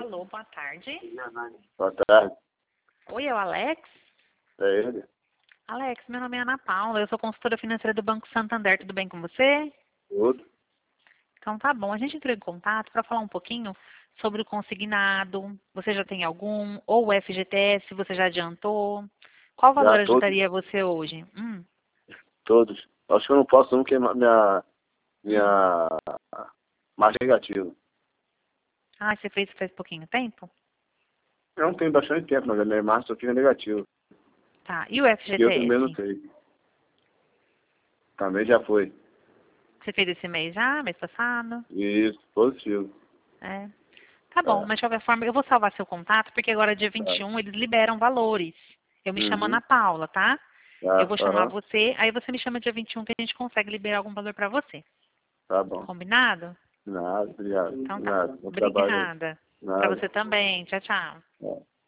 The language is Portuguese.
Alô, boa tarde. Boa tarde. Oi, é o Alex? É ele? Alex, meu nome é Ana Paula, eu sou consultora financeira do Banco Santander, tudo bem com você? Tudo? Então tá bom, a gente entrou em contato para falar um pouquinho sobre o consignado, você já tem algum, ou o FGTS, você já adiantou? Qual valor Já todos? ajudaria você hoje? Todos. Acho que eu não posso não queimar minha margem negativa. Ah, você fez faz pouquinho tempo? Eu não tenho bastante tempo, mas a minha margem só fica negativa. Tá, e o E eu também não FGTS? sei. Também já foi. Você fez esse mês já, mês passado? Isso, positivo. É. Tá bom, É, mas de qualquer forma, eu vou salvar seu contato, porque agora dia tá. 21 eles liberam valores. Eu me chamo Ana Uhum. Paula, tá? Eu Tá, vou chamar aham. você, aí você me chama dia 21 que a gente consegue liberar algum valor pra você. Tá bom. Combinado? Nada, obrigado. Então tá. Nada. Bom trabalho aí. Obrigada. Pra Nada. você também. Tchau, tchau. É.